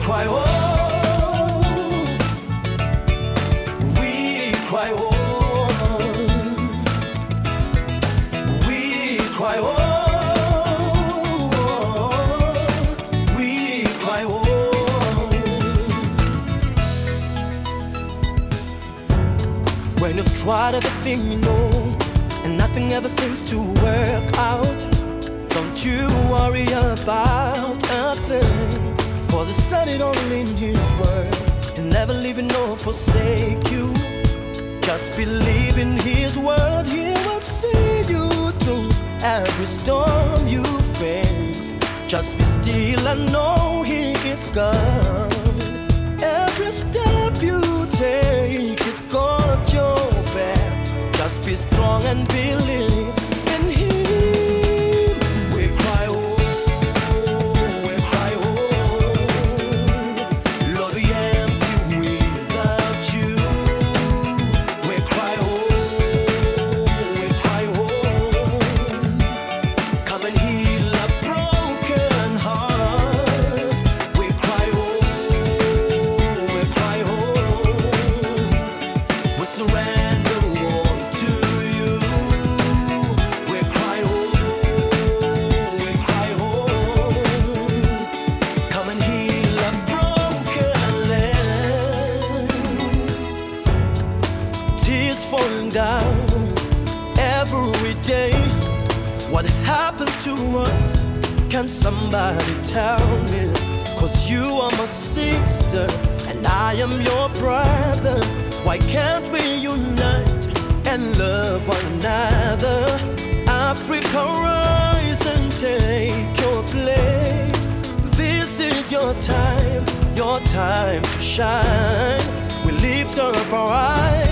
cry, oh, we cry, oh, we cry, oh, we cry, oh. When you've tried everything you know and nothing ever seems to work out, don't you worry about a thing, 'cause He said it all in His word. He'll never leave you nor forsake you. Just believe in His word. He will see you through every storm you face. Just be still and know He is God. Every step you take is got your back. Just be strong and believe in Him. We cry, oh, we cry, oh, Lord, we empty without you. We cry, oh, we cry, oh, come and heal a broken heart. We cry, oh, we cry, oh, we surrender all to you. We cry, oh, we cry, oh, come and heal a broken land. Tears falling down every day. What happened to us? Can somebody tell me? 'Cause you are my sister and I am your brother. Why can't we unite and love one another? Africa, rise and take your place. This is your time to shine. We lift up our eyes